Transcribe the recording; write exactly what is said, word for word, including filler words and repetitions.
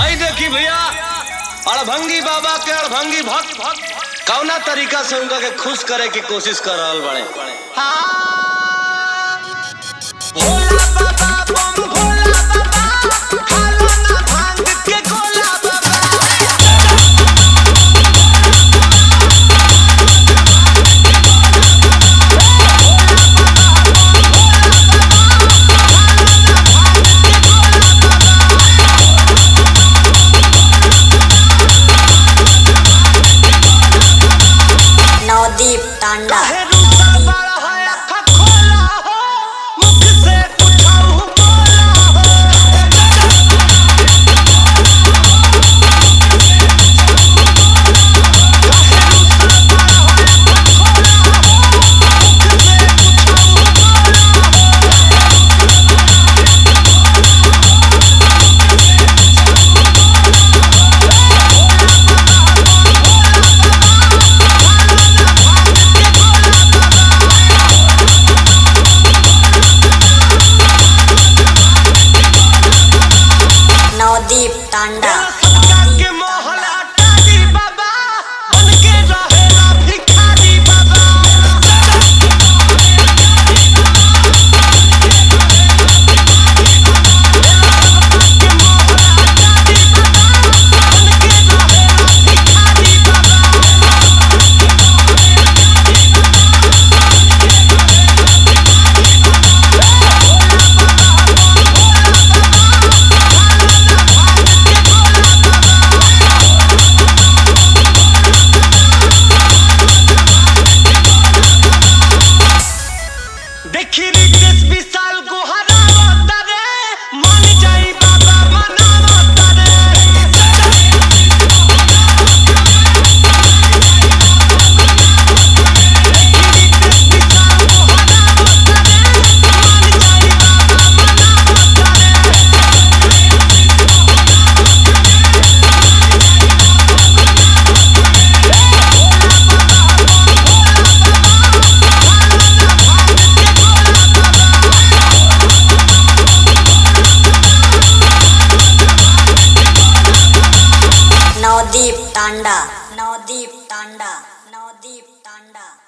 हाय देखी भैया अड़भंगी बाबा के अड़भंगी भक्त कौना तरीका से उनका के खुश करे की कोशिश कर रहल बड़े। भोला बाबा बम भोला बाबा खालो ना भांग के गोला बाबा। नवदीप तांडा नवदीप तांडा के मोहला टाडी बाबा बन के रहेला भिखारी बाबा। देखी रितेश विशाल को हरावता रे मान जाई बाबा मनावता रे। रितेश विशाल को हरावता रे मान जाई बाबा मनावता नवदीप तांडा नवदीप तांडा नवदीप तांडा।